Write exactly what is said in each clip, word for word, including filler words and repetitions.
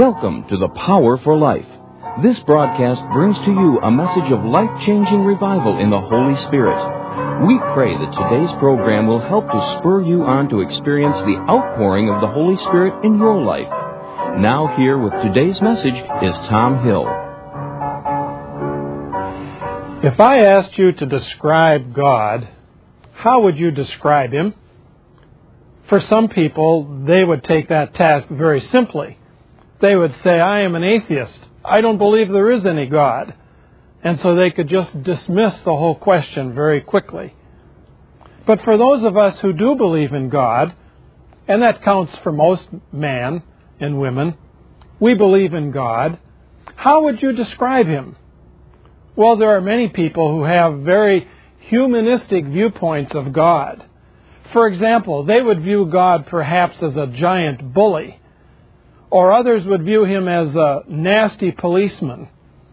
Welcome to The Power for Life. This broadcast brings to you a message of life-changing revival in the Holy Spirit. We pray that today's program will help to spur you on to experience the outpouring of the Holy Spirit in your life. Now here with today's message is Tom Hill. If I asked you to describe God, how would you describe Him? For some people, they would take that task very simply. They would say, I am an atheist. I don't believe there is any God. And so they could just dismiss the whole question very quickly. But for those of us who do believe in God, and that counts for most men and women, we believe in God, how would you describe Him? Well, there are many people who have very humanistic viewpoints of God. For example, they would view God perhaps as a giant bully, or others would view Him as a nasty policeman.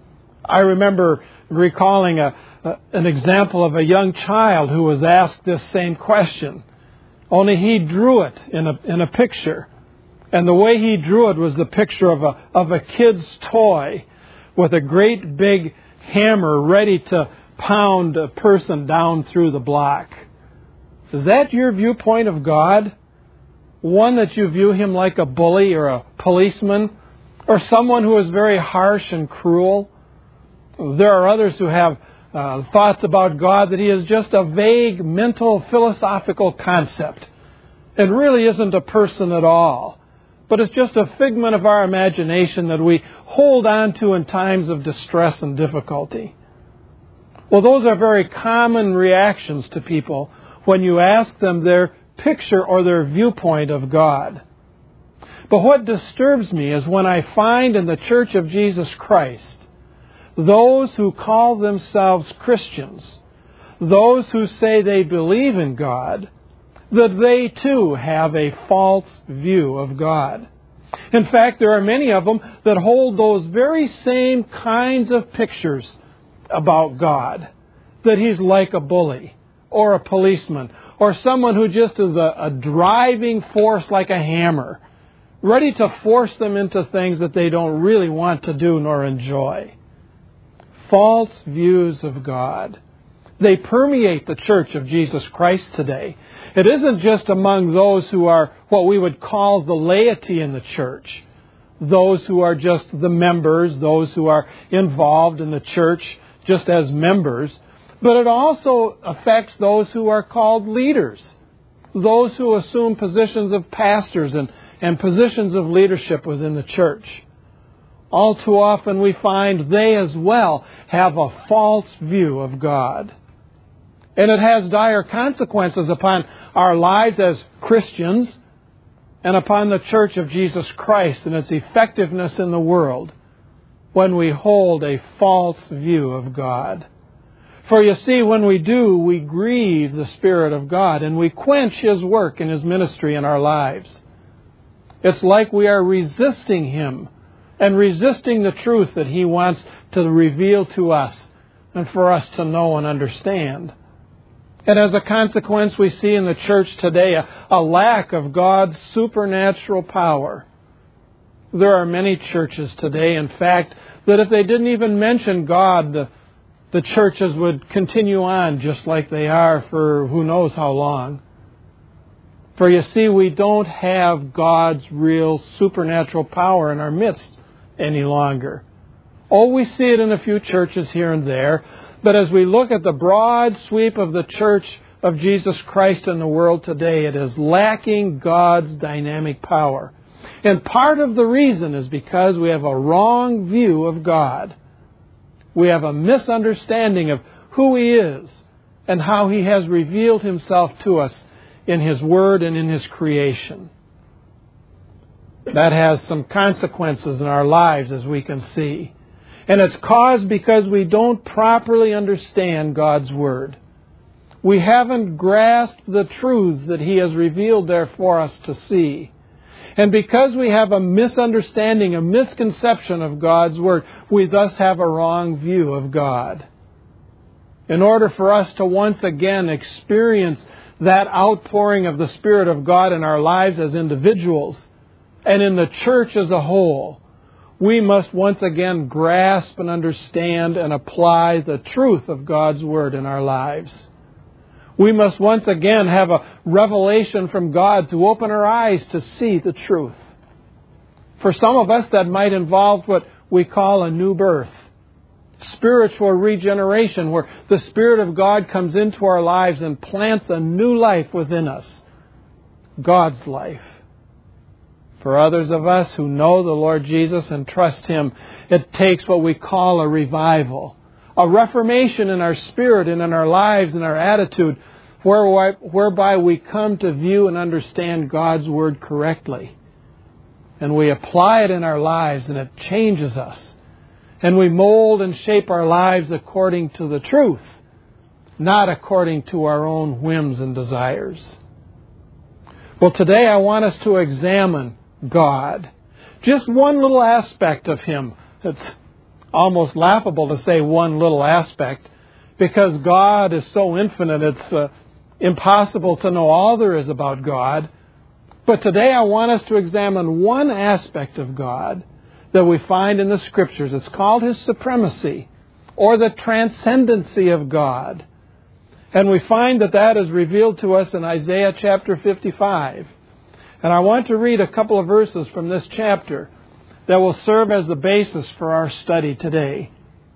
I remember recalling a, a, an example of a young child who was asked this same question, only he drew it in a, in a picture. And the way he drew it was the picture of a, of a kid's toy with a great big hammer ready to pound a person down through the block. Is that your viewpoint of God? One that you view Him like a bully or a policeman or someone who is very harsh and cruel? There are others who have uh, thoughts about God that He is just a vague mental philosophical concept and really isn't a person at all, but it's just a figment of our imagination that we hold on to in times of distress and difficulty. Well, those are very common reactions to people when you ask them their picture or their viewpoint of God. But what disturbs me is when I find in the Church of Jesus Christ those who call themselves Christians, those who say they believe in God, that they too have a false view of God. In fact, there are many of them that hold those very same kinds of pictures about God, that He's like a bully, or a policeman, or someone who just is a, a driving force like a hammer, ready to force them into things that they don't really want to do nor enjoy. False views of God. They permeate the Church of Jesus Christ today. It isn't just among those who are what we would call the laity in the church, those who are just the members, those who are involved in the church just as members, but it also affects those who are called leaders, those who assume positions of pastors and, and positions of leadership within the church. All too often we find they as well have a false view of God. And it has dire consequences upon our lives as Christians and upon the Church of Jesus Christ and its effectiveness in the world when we hold a false view of God. For you see, when we do, we grieve the Spirit of God and we quench His work and His ministry in our lives. It's like we are resisting Him and resisting the truth that He wants to reveal to us and for us to know and understand. And as a consequence, we see in the church today a, a lack of God's supernatural power. There are many churches today, in fact, that if they didn't even mention God, the The churches would continue on just like they are for who knows how long. For you see, we don't have God's real supernatural power in our midst any longer. Oh, we see it in a few churches here and there, but as we look at the broad sweep of the Church of Jesus Christ in the world today, it is lacking God's dynamic power. And part of the reason is because we have a wrong view of God. We have a misunderstanding of who He is and how He has revealed Himself to us in His Word and in His creation. That has some consequences in our lives, as we can see. And it's caused because we don't properly understand God's Word. We haven't grasped the truths that He has revealed there for us to see. And because we have a misunderstanding, a misconception of God's Word, we thus have a wrong view of God. In order for us to once again experience that outpouring of the Spirit of God in our lives as individuals and in the church as a whole, we must once again grasp and understand and apply the truth of God's Word in our lives. We must once again have a revelation from God to open our eyes to see the truth. For some of us, that might involve what we call a new birth, spiritual regeneration, where the Spirit of God comes into our lives and plants a new life within us, God's life. For others of us who know the Lord Jesus and trust Him, it takes what we call a revival, a reformation in our spirit and in our lives and our attitude, whereby we come to view and understand God's Word correctly. And we apply it in our lives, and it changes us. And we mold and shape our lives according to the truth, not according to our own whims and desires. Well, today I want us to examine God. Just one little aspect of Him. It's almost laughable to say one little aspect, because God is so infinite, it's uh, impossible to know all there is about God. But today I want us to examine one aspect of God that we find in the Scriptures. It's called His supremacy, or the transcendency of God. And we find that that is revealed to us in Isaiah chapter fifty-five. And I want to read a couple of verses from this chapter that will serve as the basis for our study today.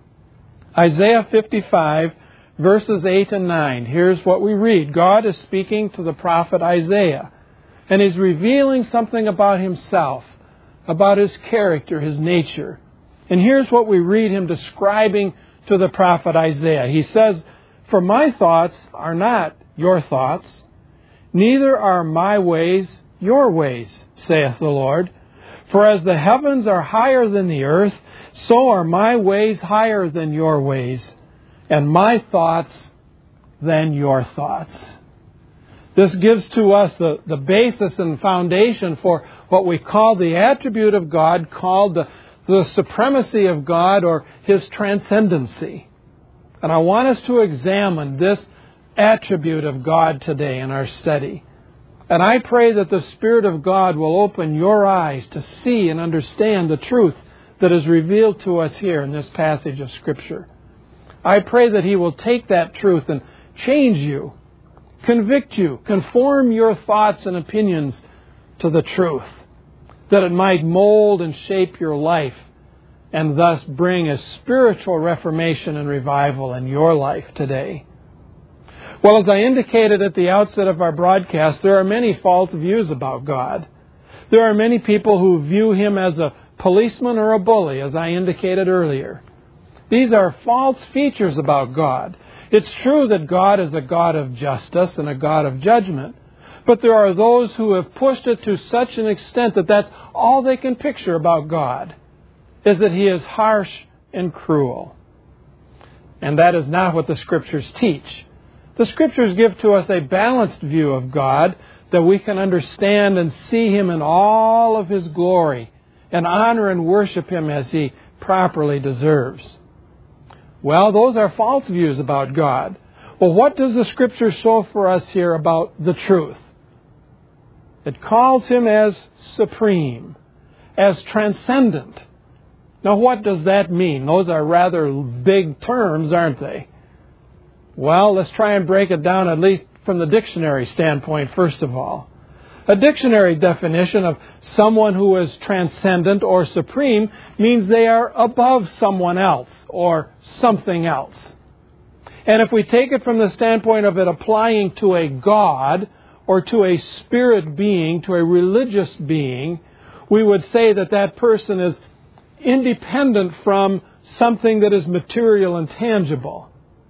Isaiah fifty-five, verses eight and nine. Here's what we read. God is speaking to the prophet Isaiah, and He's revealing something about Himself, about His character, His nature. And here's what we read Him describing to the prophet Isaiah. He says, "For my thoughts are not your thoughts, neither are my ways your ways, saith the Lord. For as the heavens are higher than the earth, so are my ways higher than your ways, and my thoughts than your thoughts." This gives to us the, the basis and foundation for what we call the attribute of God, called the, the supremacy of God, or His transcendency. And I want us to examine this attribute of God today in our study. And I pray that the Spirit of God will open your eyes to see and understand the truth that is revealed to us here in this passage of Scripture. I pray that He will take that truth and change you, convict you, conform your thoughts and opinions to the truth, that it might mold and shape your life and thus bring a spiritual reformation and revival in your life today. Well, as I indicated at the outset of our broadcast, there are many false views about God. There are many people who view Him as a policeman or a bully, as I indicated earlier. These are false features about God. It's true that God is a God of justice and a God of judgment, but there are those who have pushed it to such an extent that that's all they can picture about God, is that He is harsh and cruel. And that is not what the Scriptures teach. The Scriptures give to us a balanced view of God, that we can understand and see Him in all of His glory and honor and worship Him as He properly deserves. Well, those are false views about God. Well, what does the Scripture show for us here about the truth? It calls Him as supreme, as transcendent. Now, what does that mean? Those are rather big terms, aren't they? Well, let's try and break it down, at least from the dictionary standpoint, first of all. A dictionary definition of someone who is transcendent or supreme means they are above someone else or something else. And if we take it from the standpoint of it applying to a God or to a spirit being, to a religious being, we would say that that person is independent from something that is material and tangible.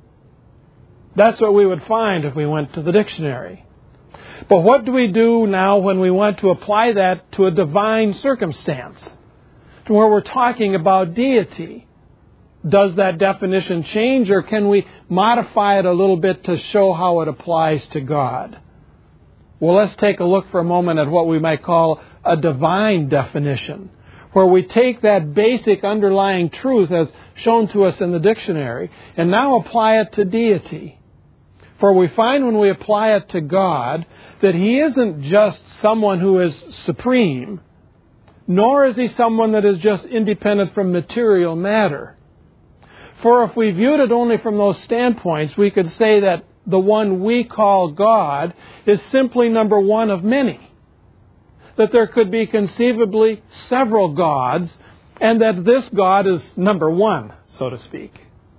That's what we would find if we went to the dictionary. But what do we do now when we want to apply that to a divine circumstance, to where we're talking about deity? Does that definition change, or can we modify it a little bit to show how it applies to God? Well, let's take a look for a moment at what we might call a divine definition, where we take that basic underlying truth as shown to us in the dictionary and now apply it to deity. For we find when we apply it to God that He isn't just someone who is supreme, nor is he someone that is just independent from material matter. For if we viewed it only from those standpoints, we could say that the one we call God is simply number one of many. That there could be conceivably several gods, and that this God is number one, so to speak.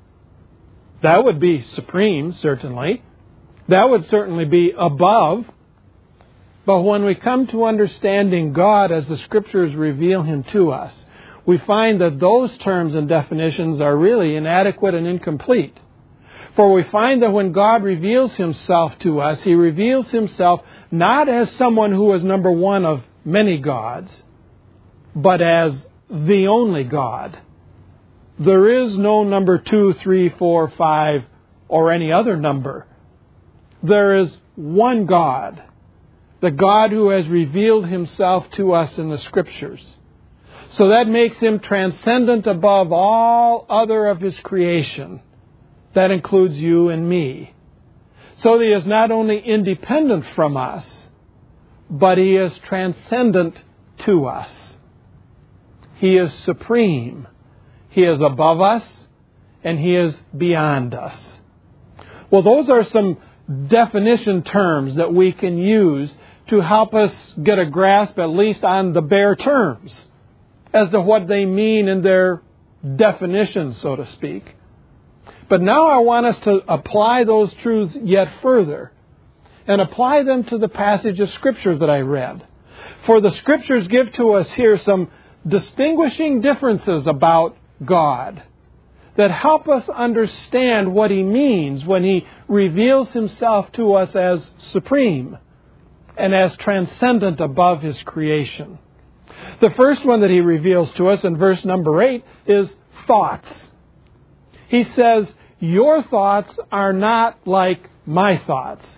That would be supreme, certainly. That would certainly be above. But when we come to understanding God as the Scriptures reveal Him to us, we find that those terms and definitions are really inadequate and incomplete. For we find that when God reveals Himself to us, He reveals Himself not as someone who is number one of many gods, but as the only God. There is no number two, three, four, five, or any other number. There is one God, the God who has revealed Himself to us in the Scriptures. So that makes Him transcendent above all other of His creation. That includes you and me. So that He is not only independent from us, but He is transcendent to us. He is supreme. He is above us, and He is beyond us. Well, those are some definition terms that we can use to help us get a grasp, at least on the bare terms, as to what they mean in their definition, so to speak. But now I want us to apply those truths yet further and apply them to the passage of Scripture that I read. For the Scriptures give to us here some distinguishing differences about God that help us understand what He means when He reveals Himself to us as supreme and as transcendent above His creation. The first one that He reveals to us in verse number eight is thoughts. He says, your thoughts are not like my thoughts.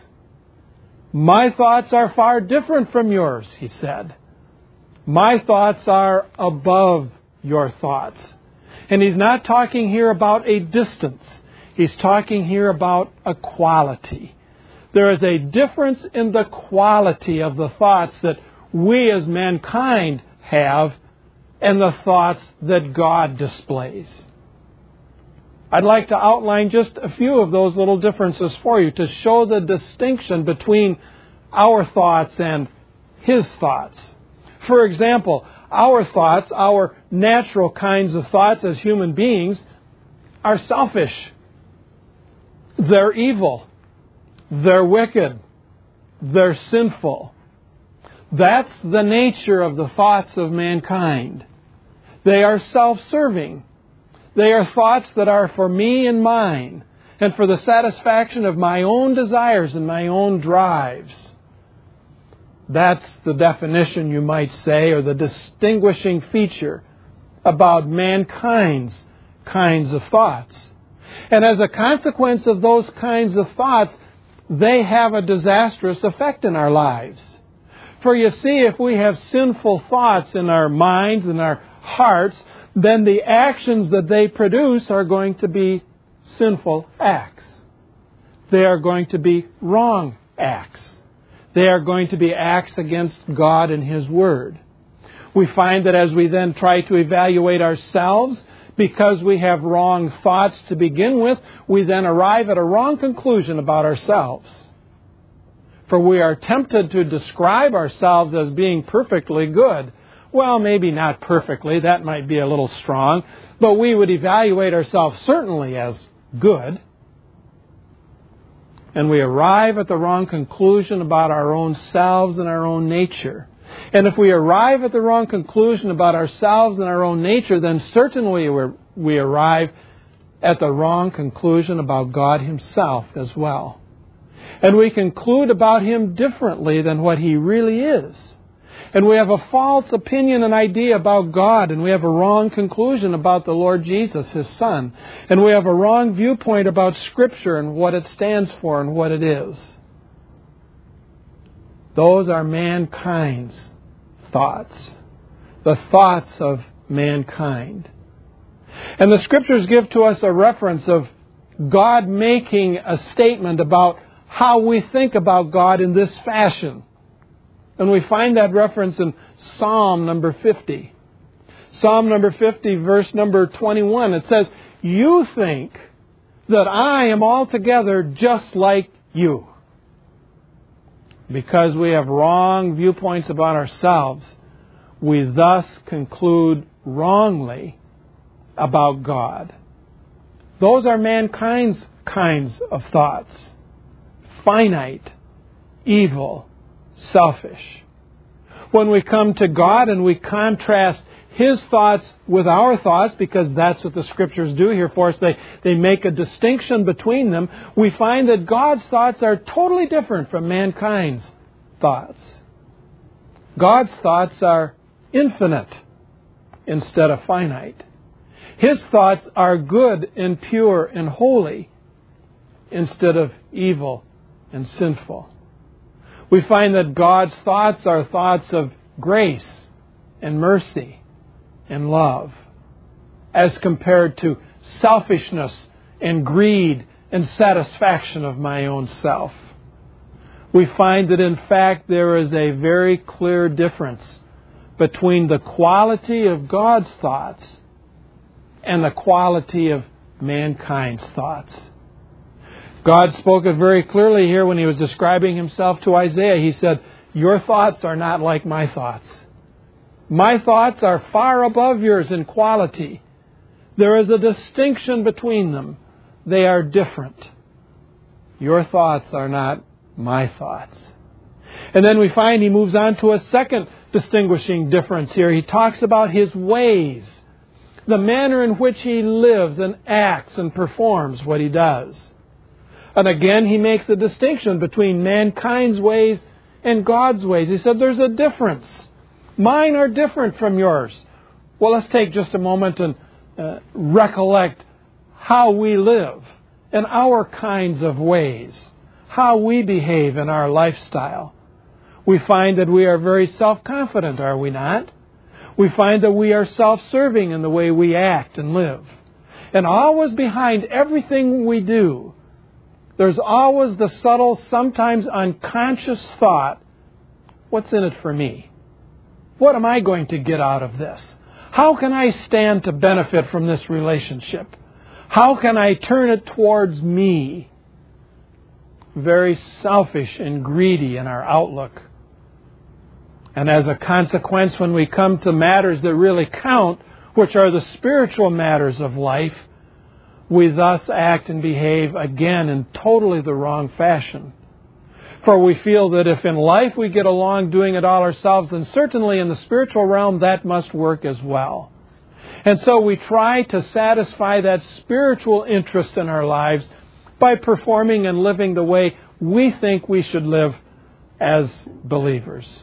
My thoughts are far different from yours, He said. My thoughts are above your thoughts. And He's not talking here about a distance. He's talking here about a quality. There is a difference in the quality of the thoughts that we as mankind have and the thoughts that God displays. I'd like to outline just a few of those little differences for you to show the distinction between our thoughts and His thoughts. For example, our thoughts, our natural kinds of thoughts as human beings, are selfish. They're evil. They're wicked. They're sinful. That's the nature of the thoughts of mankind. They are self-serving. They are thoughts that are for me and mine, and for the satisfaction of my own desires and my own drives. That's the definition, you might say, or the distinguishing feature about mankind's kinds of thoughts. And as a consequence of those kinds of thoughts, they have a disastrous effect in our lives. For you see, if we have sinful thoughts in our minds and our hearts, then the actions that they produce are going to be sinful acts. They are going to be wrong acts. They are going to be acts against God and His Word. We find that as we then try to evaluate ourselves, because we have wrong thoughts to begin with, we then arrive at a wrong conclusion about ourselves. For we are tempted to describe ourselves as being perfectly good. Well, maybe not perfectly, that might be a little strong, but we would evaluate ourselves certainly as good. And we arrive at the wrong conclusion about our own selves and our own nature. And if we arrive at the wrong conclusion about ourselves and our own nature, then certainly we arrive at the wrong conclusion about God Himself as well. And we conclude about Him differently than what He really is. And we have a false opinion and idea about God, and we have a wrong conclusion about the Lord Jesus, His Son. And we have a wrong viewpoint about Scripture and what it stands for and what it is. Those are mankind's thoughts, the thoughts of mankind. And the Scriptures give to us a reference of God making a statement about how we think about God in this fashion. And we find that reference in Psalm number fifty. Psalm number fifty, verse number twenty-one. It says, "You think that I am altogether just like you." Because we have wrong viewpoints about ourselves, we thus conclude wrongly about God. Those are mankind's kinds of thoughts. Finite, evil, selfish. When we come to God and we contrast His thoughts with our thoughts, because that's what the Scriptures do here for us, they, they make a distinction between them, we find that God's thoughts are totally different from mankind's thoughts. God's thoughts are infinite instead of finite. His thoughts are good and pure and holy instead of evil and sinful. We find that God's thoughts are thoughts of grace and mercy and love, as compared to selfishness and greed and satisfaction of my own self. We find that in fact there is a very clear difference between the quality of God's thoughts and the quality of mankind's thoughts. God spoke it very clearly here when He was describing Himself to Isaiah. He said, "Your thoughts are not like my thoughts. My thoughts are far above yours in quality. There is a distinction between them. They are different. Your thoughts are not my thoughts." And then we find He moves on to a second distinguishing difference here. He talks about His ways, the manner in which He lives and acts and performs what He does. And again, He makes a distinction between mankind's ways and God's ways. He said there's a difference. Mine are different from yours. Well, let's take just a moment and uh, recollect how we live and our kinds of ways, how we behave in our lifestyle. We find that we are very self-confident, are we not? We find that we are self-serving in the way we act and live. And always behind everything we do, there's always the subtle, sometimes unconscious thought, what's in it for me? What am I going to get out of this? How can I stand to benefit from this relationship? How can I turn it towards me? Very selfish and greedy in our outlook. And as a consequence, when we come to matters that really count, which are the spiritual matters of life, we thus act and behave again in totally the wrong fashion. For we feel that if in life we get along doing it all ourselves, then certainly in the spiritual realm that must work as well. And so we try to satisfy that spiritual interest in our lives by performing and living the way we think we should live as believers.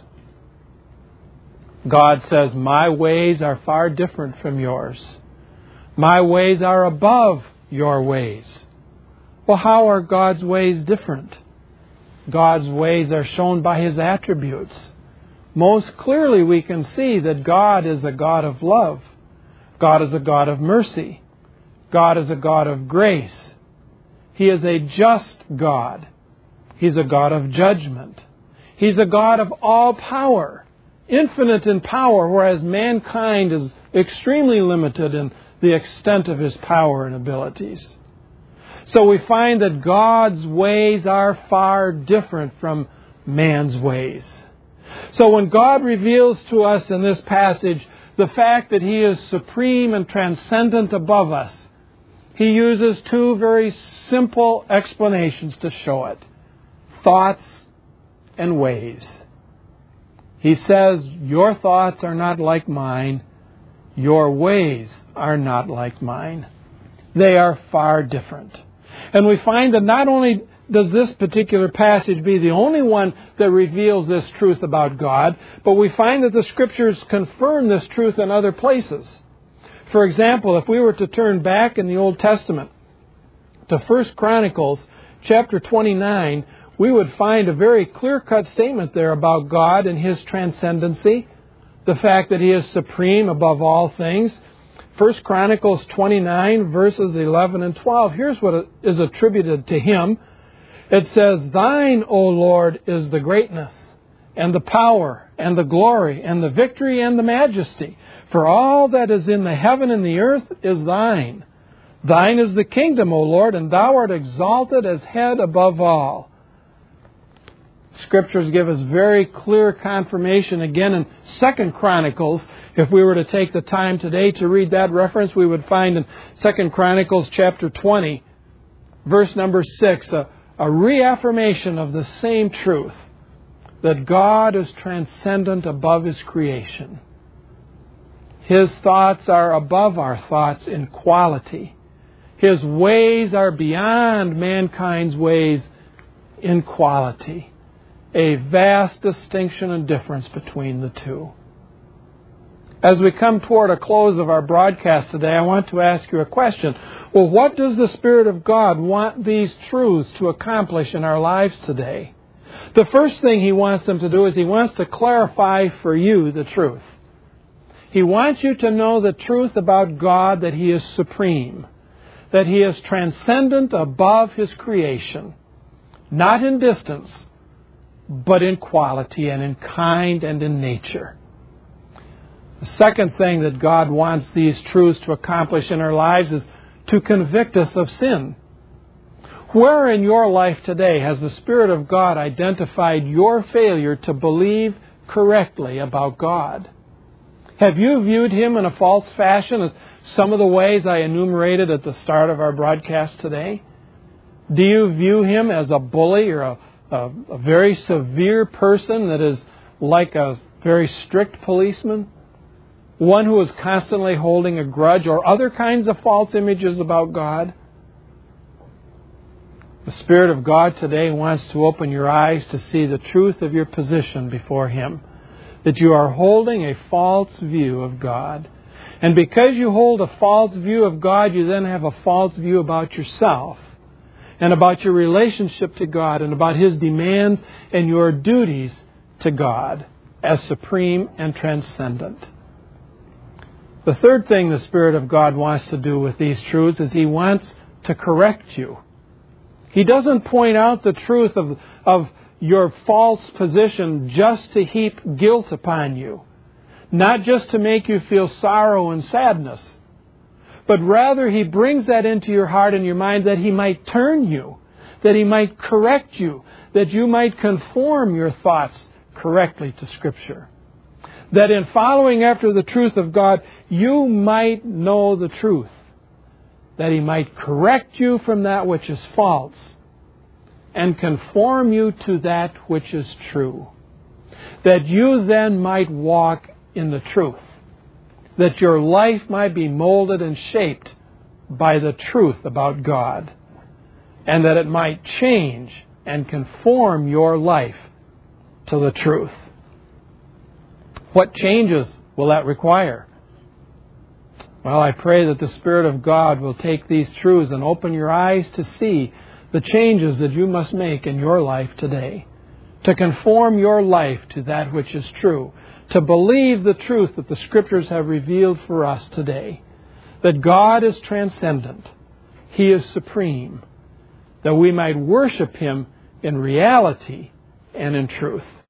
God says, "My ways are far different from yours. My ways are above your ways." Well, how are God's ways different? God's ways are shown by His attributes. Most clearly we can see that God is a God of love. God is a God of mercy. God is a God of grace. He is a just God. He's a God of judgment. He's a God of all power, infinite in power, whereas mankind is extremely limited in the extent of his power and abilities. So we find that God's ways are far different from man's ways. So when God reveals to us in this passage the fact that He is supreme and transcendent above us, He uses two very simple explanations to show it: thoughts and ways. He says, "Your thoughts are not like mine. Your ways are not like mine." They are far different. And we find that not only does this particular passage be the only one that reveals this truth about God, but we find that the Scriptures confirm this truth in other places. For example, if we were to turn back in the Old Testament to First Chronicles chapter twenty-nine, we would find a very clear-cut statement there about God and His transcendency, the fact that He is supreme above all things. First Chronicles twenty-nine, verses eleven and twelve. Here's what is attributed to Him. It says, "Thine, O Lord, is the greatness, and the power and the glory and the victory and the majesty. For all that is in the heaven and the earth is thine. Thine is the kingdom, O Lord, and thou art exalted as head above all. Scriptures give us very clear confirmation again in Second Chronicles. If we were to take the time today to read that reference, we would find in Second Chronicles chapter twenty, verse number six, a, a reaffirmation of the same truth, that God is transcendent above His creation. His thoughts are above our thoughts in quality. His ways are beyond mankind's ways in quality. A vast distinction and difference between the two. As we come toward a close of our broadcast today, I want to ask you a question. Well, what does the Spirit of God want these truths to accomplish in our lives today? The first thing He wants them to do is He wants to clarify for you the truth. He wants you to know the truth about God, that He is supreme, that He is transcendent above His creation, not in distance, but in quality and in kind and in nature. The second thing that God wants these truths to accomplish in our lives is to convict us of sin. Where in your life today has the Spirit of God identified your failure to believe correctly about God? Have you viewed Him in a false fashion, as some of the ways I enumerated at the start of our broadcast today? Do you view Him as a bully or a A, a very severe person that is like a very strict policeman? One who is constantly holding a grudge, or other kinds of false images about God? The Spirit of God today wants to open your eyes to see the truth of your position before Him, that you are holding a false view of God. And because you hold a false view of God, you then have a false view about yourself, and about your relationship to God, and about His demands and your duties to God as supreme and transcendent. The third thing the Spirit of God wants to do with these truths is He wants to correct you. He doesn't point out the truth of, of your false position just to heap guilt upon you, not just to make you feel sorrow and sadness, but rather He brings that into your heart and your mind that He might turn you, that He might correct you, that you might conform your thoughts correctly to Scripture. That in following after the truth of God, you might know the truth. That He might correct you from that which is false and conform you to that which is true. That you then might walk in the truth. That your life might be molded and shaped by the truth about God, and that it might change and conform your life to the truth. What changes will that require? Well, I pray that the Spirit of God will take these truths and open your eyes to see the changes that you must make in your life today, to conform your life to that which is true, to believe the truth that the Scriptures have revealed for us today, that God is transcendent, He is supreme, that we might worship Him in reality and in truth.